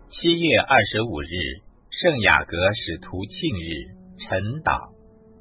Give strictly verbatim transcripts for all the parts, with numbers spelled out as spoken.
七月二十五日，圣雅各使徒庆日，晨祷。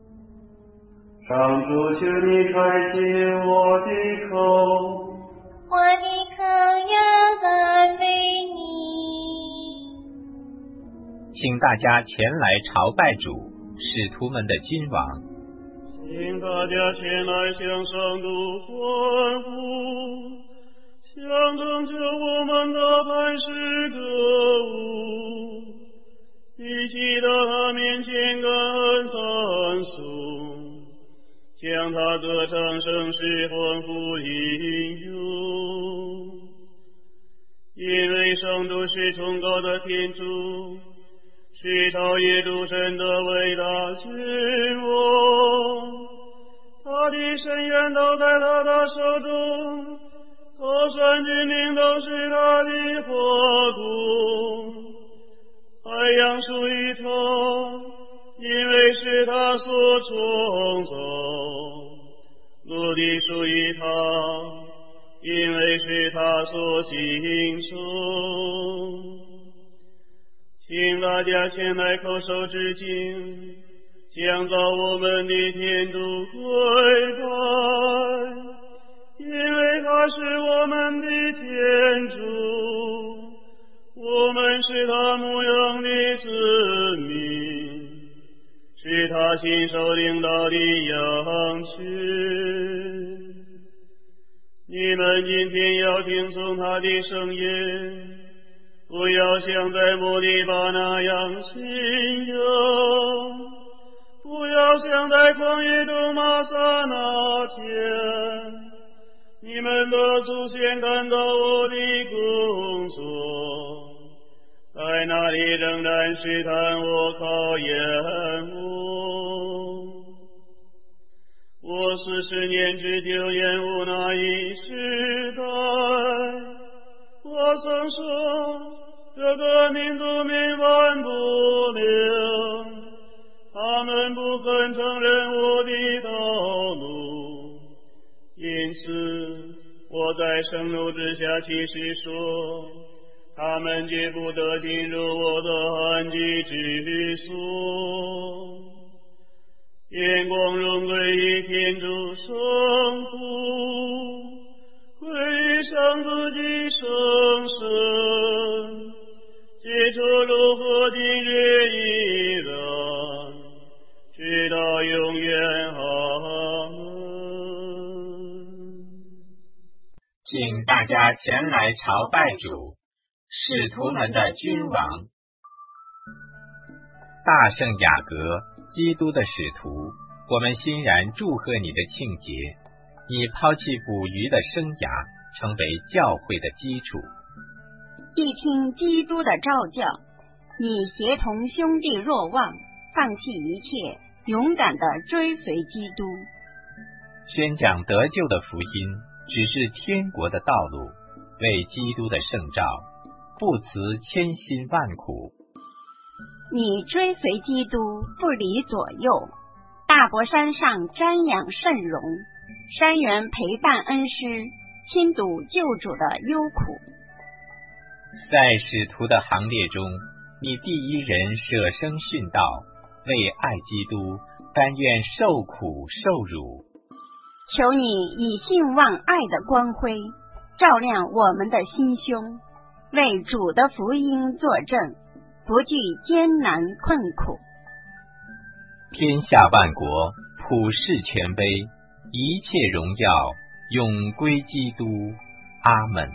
上主，求你开启我的口， 我的口要赞美你。 请大家前来朝拜主，使徒们的君王。 请大家前来向上主欢呼，向拯救我们的磐石歌舞，一起到他面前感恩赞颂，将他歌唱声势欢呼应用。因为上主是崇高的天主，是超越诸神的伟大君王，他的深渊都在他的手中，高山峻岭都是他的国度。海洋属于他，因为是他所创造；陆地属于他，因为是他所形成。请大家前来叩首致敬，将造我们的天主跪拜，因为他是我们的天主，我们是他牧养的子民，是他亲手领导的羊群。你们今天要听从他的声音，不要像在摩利巴那样信仰，不要像在旷野中玛撒那天。你们的祖先看到我的工作，在那里仍然试探我，考验我。我四十年之久厌恶那一时代，我曾说这个民族民完不了，他们不肯承认我的道路，因此我在盛怒之下起誓说，他们绝不得进入我的安居之所。眼光荣归于天主圣父，归于上主及圣神，起初如何今日依然，直到永远。阿门。 请大家前来朝拜主，使徒们的君王。大圣雅各，基督的使徒，我们欣然祝贺你的庆节。你抛弃捕鱼的生涯，成为教会的基础。 一听基督的召叫，你协同兄弟若望，放弃一切，勇敢地追随基督。 宣讲得救的福音，只是天国的道路，为基督的圣召，不辞千辛万苦。 你追随基督，不离左右，大博山上瞻仰圣容，山原陪伴恩师，亲睹救主的忧苦。 在使徒的行列中，你第一人舍生殉道，为爱基督，甘愿受苦受辱。 求你以信望爱的光辉，照亮我们的心胸，为主的福音作证，不惧艰难困苦。 天下万国，普世权威，一切荣耀永归基督。阿门。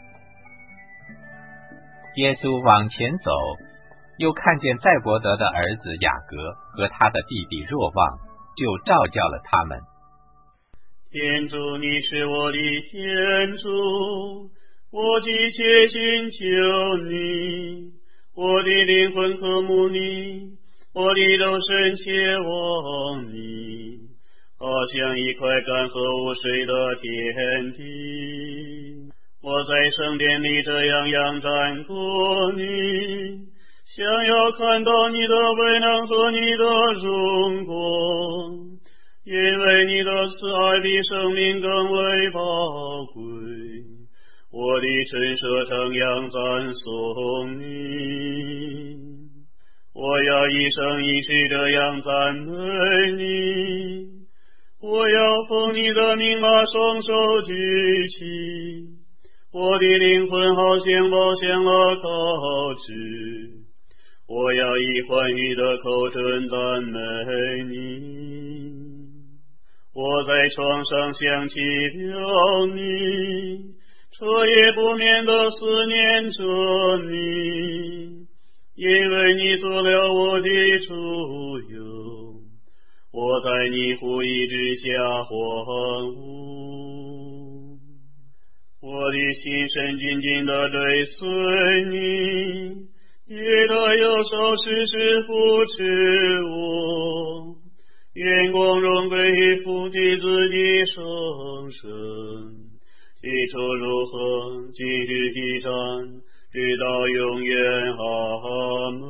耶稣往前走，又看见载伯德的儿子雅各和他的弟弟若望，就召叫了他们。 天主，你是我的天主，我急切寻求你，我的灵魂渴慕你，我的肉身切望你，好像一块干涸无水的田地。我在圣殿里这样仰战过你，想要看到你的威能和你的荣光，因为你的慈爱比生命更为宝贵。 我的陈设称扬赞颂你，我要一生一世这样赞美你，我要奉你的名把双手举起，我的灵魂好像宝箱了高枝，我要以欢愉的口唇赞美你，我在床上想起了你，彻夜不眠地思念着你，因为你做了我的主佑，我在你护翼之下欢呼，我的心神紧紧地追随你，你的右手时时扶持我，愿光荣归于父的子的圣神，起初如何，今日必然，直到永远。阿门。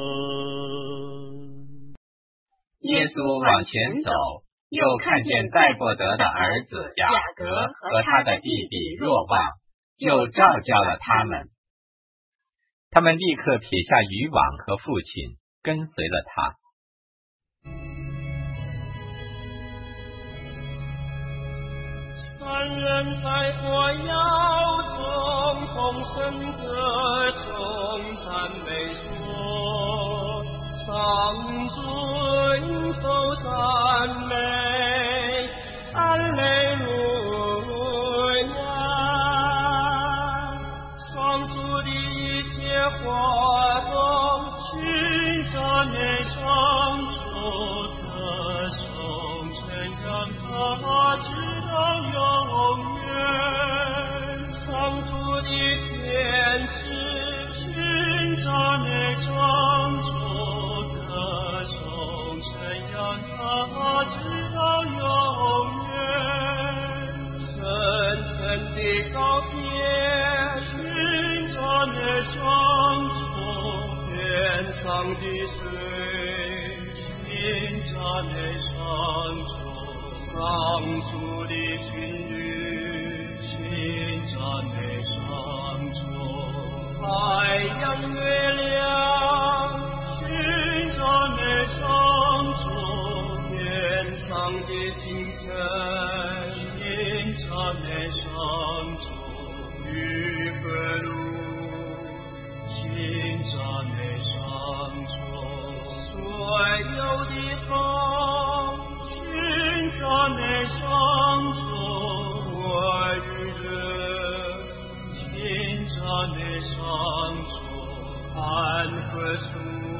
耶稣往前走，又看见戴伯德的儿子雅各和他的弟弟若望，就召叫了他们。他们立刻撇下渔网和父亲，跟随了他。 三人在火窑中同声歌颂赞美说，上尊受赞美，阿肋路亚。上主的一切活动，寻找内上主的颂称扬他直到永远。上主的天使寻找内上主的颂称扬他直到永远。深深的高天寻找内上主，天上的水寻找内上主，上主的军旅寻找内上主，太阳月亮寻找内上主，天上的星辰寻找内上主，雨和露寻找内上主，所有的风寻找内上主，我与人寻找内上主，安和树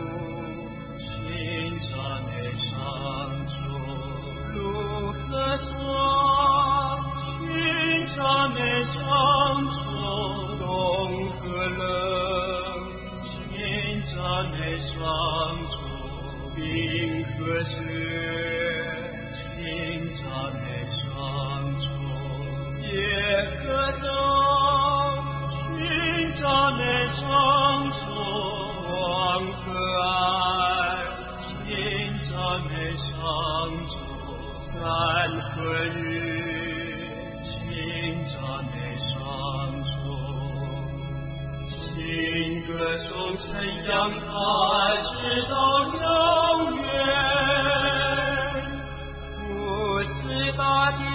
寻找内上主，路和霜寻找内上主，冬和冷寻找内上主，冰和雪寻找内上主，夜和昼寻找内上主，光和暗寻找内上主，山和雨寻找内上主，新歌颂称扬他直到永远。不知大地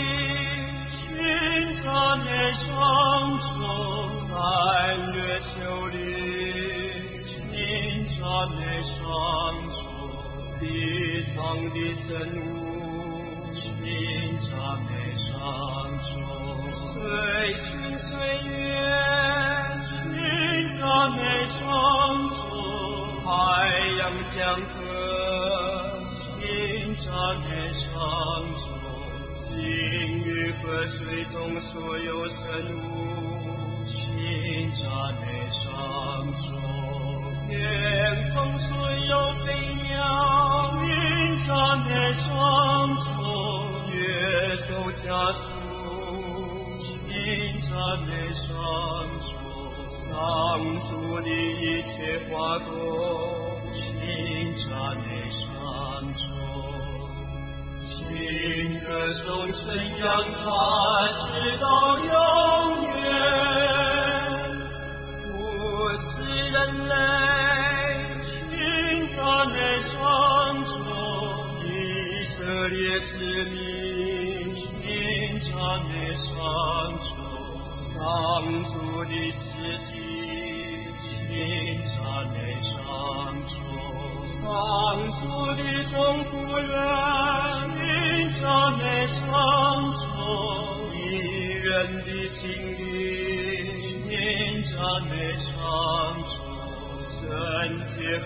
寻找内上主，三月秋里寻找内上主，地上的生物寻找内上主，岁春岁月寻找内上主，海洋江河寻找内上主，鲸鱼和水中所有生物寻找内上主，天空所有飞鸟寻找内上主，月兽家畜寻找内上主，上主的一切花朵寻找内上主，新歌颂称扬他直到永远。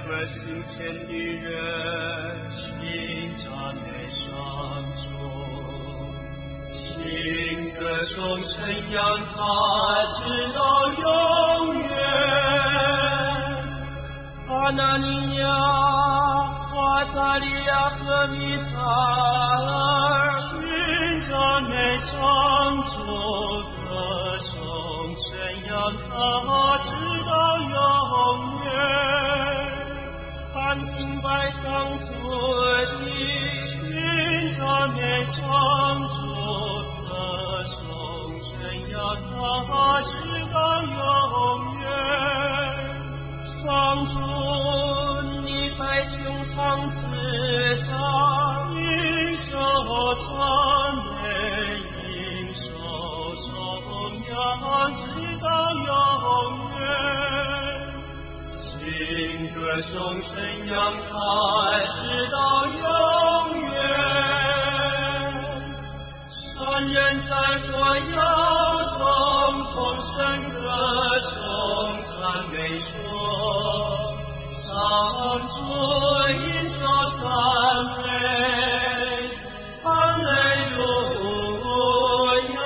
个行前的人，请赞美上主，请歌颂称扬他，直到永远。阿那尼亚、华萨利亚和米撒尔，请赞美上主，歌颂称扬他，直到永远。看敬拜上主的，请赞美上主，歌颂称扬他，直到永远。上主，你在穹苍之上，应受赞美，应受颂扬，直到永远。请歌颂称扬他，直到永远。善人在我腰中同声歌颂赞美说，上主应受赞美，哈利路亚。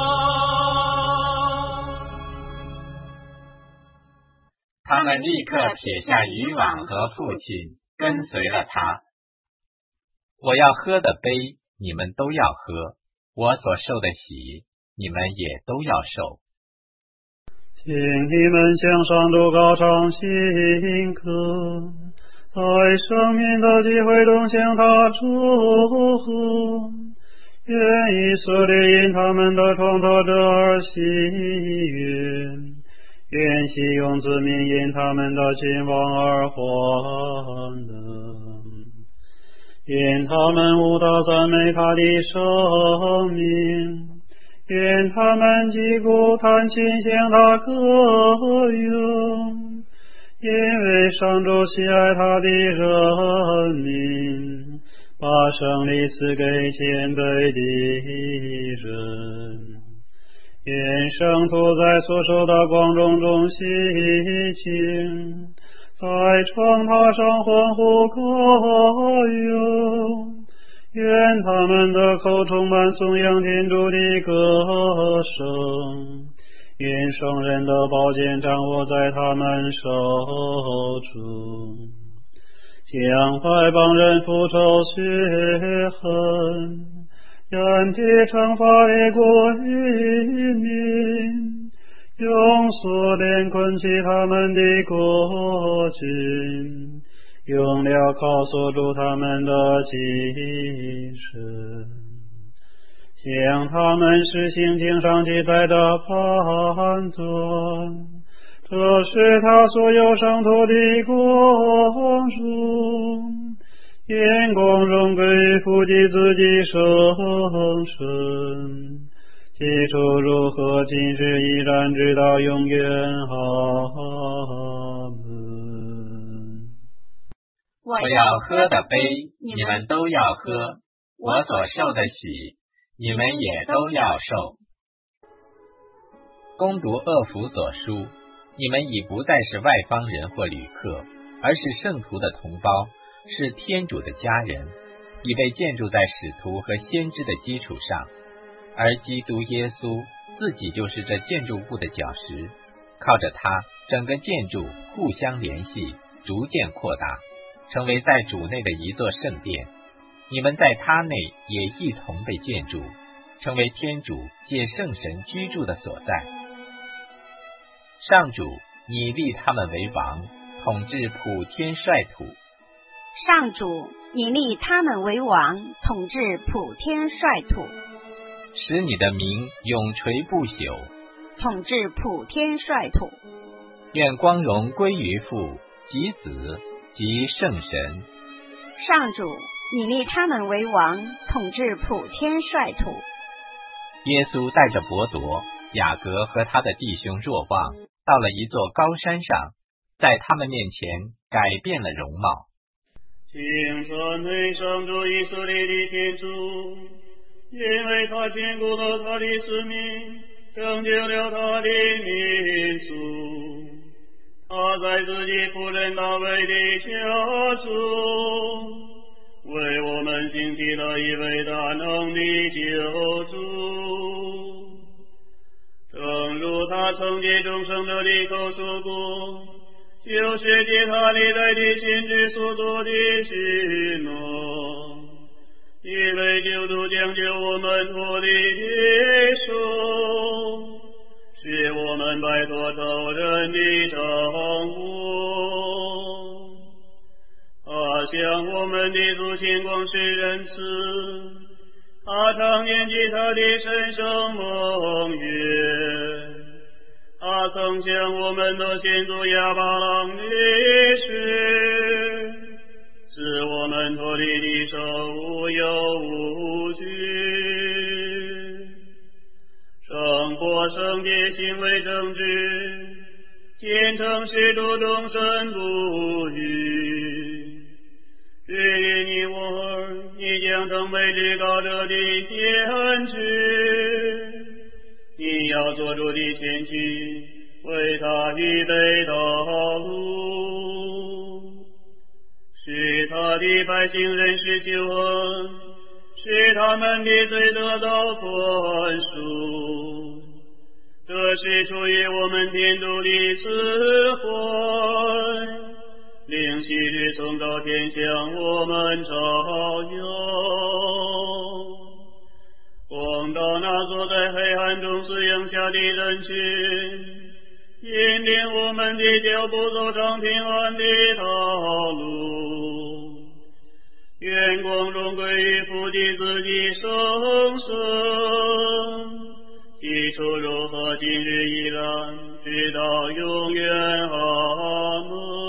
他们立刻撇下渔网和父亲，跟随了他。我要喝的杯，你们都要喝；我所受的喜，你们也都要受。 请你们向上主高唱新歌，在生命的机会中向他祝贺。愿以色列因他们的创造者而喜悦，愿西用子民因他们的君王而欢乐。愿他们舞蹈赞美他的生命，愿他们击鼓弹琴向他歌咏，因为上主喜爱他的人民，把胜利赐给谦卑的人。愿圣徒在所受的光荣中喜庆，在床榻上欢呼歌咏。愿他们的口充满颂扬天主的歌声，愿圣人的宝剑掌握在他们手中，将外邦人复仇血恨，愿地惩罚列国渔民，用锁链捆起他们的国君，用镣铐锁住他们的精神，向他们实行经上记载的判断，这是他所有上头的光荣，愿光荣归于父及子及圣神，起初如何，今日依然，直到永远。阿门。 我要喝的杯，你们都要喝；我所受的喜，你们也都要受。攻读厄弗所书，你们已不再是外邦人或旅客，而是圣徒的同胞，是天主的家人，已被建筑在使徒和先知的基础上，而基督耶稣自己就是这建筑物的脚石，靠着他，整个建筑互相联系，逐渐扩大，成为在主内的一座圣殿。你们在他内也一同被建筑，成为天主借圣神居住的所在。上主，你立他们为王，统治普天率土。 上主，你立他们为王，统治普天率土。 使你的名永垂不朽， 统治普天率土。 愿光荣归于父及子及圣神。 上主，你立他们为王，统治普天率土。 耶稣带着伯铎、雅各和他的弟兄若望，到了一座高山上，在他们面前改变了容貌。 请赞美上主以色列的天主，因为他坚固了他的子民，拯救了他的民族。 他在自己仆人大卫的家中，为我们兴起了一位大能的救主。正如他曾借众生的利口说过，就是借他历代的先知所做的许诺，一位救主将救我们脱离敌手，使我们摆脱仇人的掌握。他向我们的祖先广施仁慈，他常念及他的神圣盟约。他曾向我们的先祖亚伯郎立誓，使我们脱离敌手，无忧无惧。生活圣洁，行为正直，虔诚使徒终身不渝。至于你我儿，你将成为至高者的先知，你要做主的前去，为他预备道路，使他的百姓认识救恩，使他们的罪得到宽恕。这是出于我们天主的慈怀，令昔日从造天向我们照耀，光到那坐在黑暗中死荫下的人群，引领我们的脚步走上平安的道路。愿光荣归于父的子的圣神，起初如何，今日依然，直到永远。阿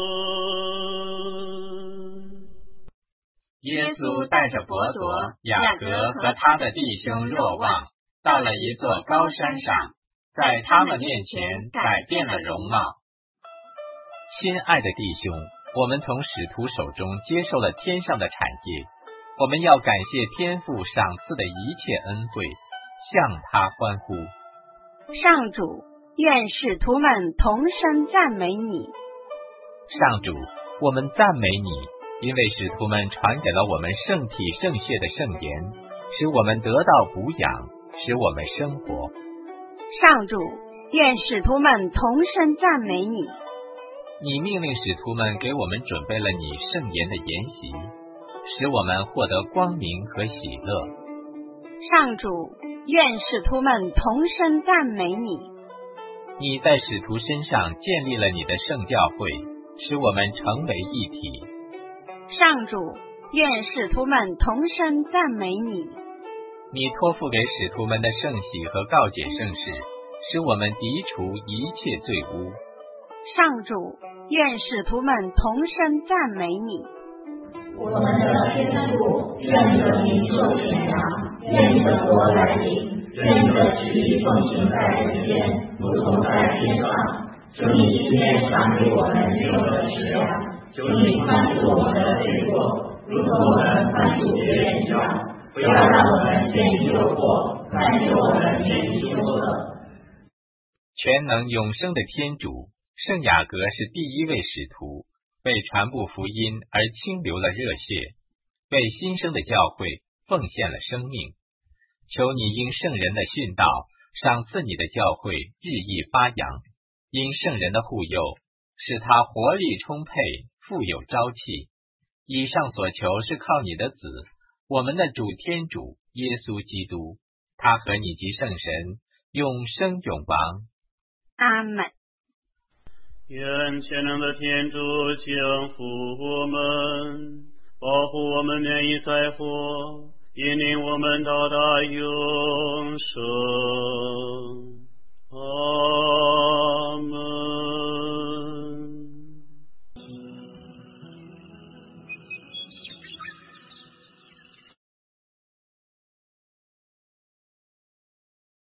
门。 耶稣带着伯铎、雅各和他的弟兄若望，到了一座高山上，在他们面前改变了容貌。 亲爱的弟兄，我们从使徒手中接受了天上的产业，我们要感谢天父赏赐的一切恩惠，向他欢呼。 上主，愿使徒们同声赞美你。 上主，我们赞美你，因为使徒们传给了我们圣体圣血的圣言，使我们得到补养，使我们生活。 上主，愿使徒们同声赞美你。 你命令使徒们给我们准备了你圣言的筵席，使我们获得光明和喜乐。 上主，愿使徒们同声赞美你。 你在使徒身上建立了你的圣教会，使我们成为一体。 上主，愿使徒们同声赞美你。 你托付给使徒们的圣喜和告解圣事，使我们涤除一切罪污。 上主，愿使徒们同声赞美你。 我们的天父，愿你的名受显扬，愿你的国来临，愿你的旨意奉行在人间，如同在天上。求你今天赏给我们日用的食粮，求你宽恕我们的罪过，如同我们宽恕别人一样。不要让我们陷于诱惑，反救我们免于羞恶。 全能永生的天主，圣雅各是第一位使徒，为传布福音而倾流了热血，为新生的教会奉献了生命。求你因圣人的训导，赏赐你的教会日益发扬，因圣人的护佑，使他活力充沛，富有朝气。以上所求是靠你的子，我们的主天主耶稣基督，他和你及圣神永生永王。 阿门。 愿全能的天主降福我们，保护我们免于灾祸，引领我们到达永生。阿